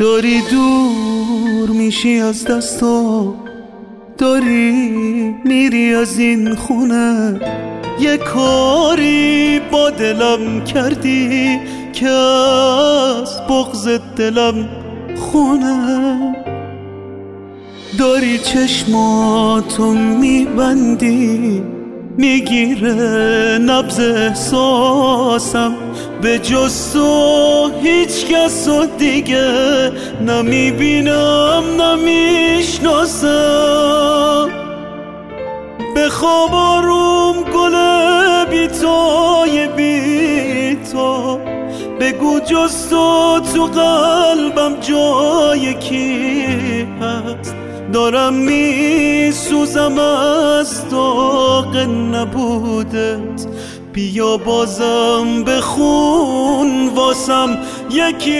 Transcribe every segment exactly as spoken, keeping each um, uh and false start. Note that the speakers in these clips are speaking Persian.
داری دور میشی از دستا، داری میری از این خونه، یه کاری با دلم کردی که از بغض دلم خونه. داری چشماتو میبندی، میگیره نبض احساسم، به جز تو هیچ کس و دیگه نمیبینم نمیشناسم. بخواب آروم گل بیتای بیتا، بگو جز تو تو قلبم جای کی هست. دارم میسوزم از داغ نبودت، بیا بازم بخون واسم یکی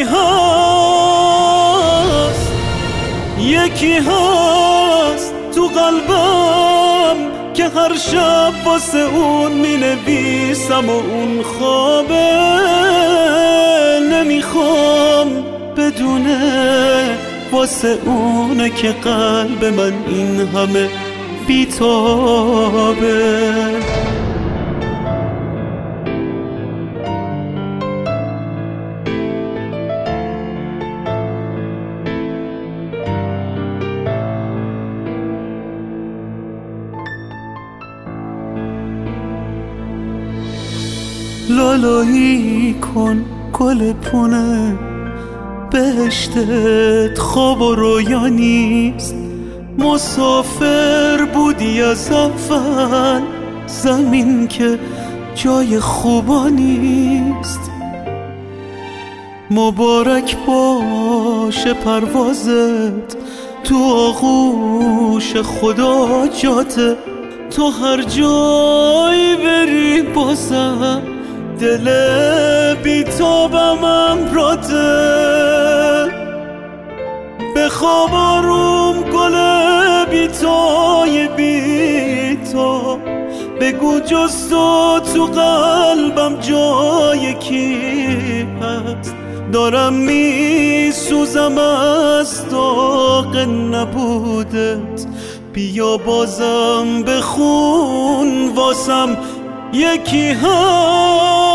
هست، یکی هست تو قلبم که هر شب واسه اون می نویسم و اون خوابه. نمیخوام بدونه واسه اونه که قلب من این همه بیتابه. لالایی کن گل پونه، بهشتت خواب و رویا نیست. مسافر بودی از اول، زمین که جای خوبا نیست. مبارک باشه پروازت تو آغوش خدا جاته، تو هر جایی بری بازم دل بیتابم امراته. بخواب آروم گل بیتای بیتا، بگو جز تو تو قلبم جای کی هست. دارم میسوزم از داغ نبودت، بیا بازم بخون واسم یکی هست.